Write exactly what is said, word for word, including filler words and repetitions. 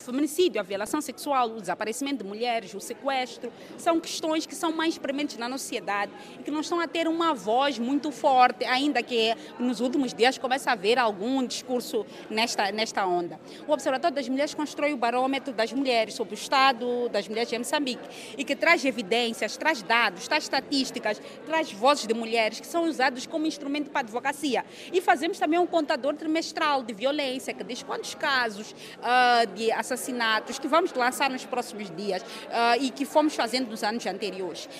feminicídio, a violação sexual, o desaparecimento de mulheres, o sequestro, são questões que são mais prementes na nossa sociedade e que não estão a ter uma voz muito forte, ainda que nos últimos dias começa a haver algum discurso nesta, nesta onda. O Observatório das Mulheres constrói o barômetro das mulheres sobre o estado das mulheres em Moçambique e que traz evidências, traz dados, traz estatísticas, traz vozes de mulheres que são usados como instrumento para a advocacia. E fazemos também um contador trimestral de violência, que diz quantos casos uh, de assassinatos que vamos lançar nos próximos dias uh, e que fomos fazendo nos anos anteriores.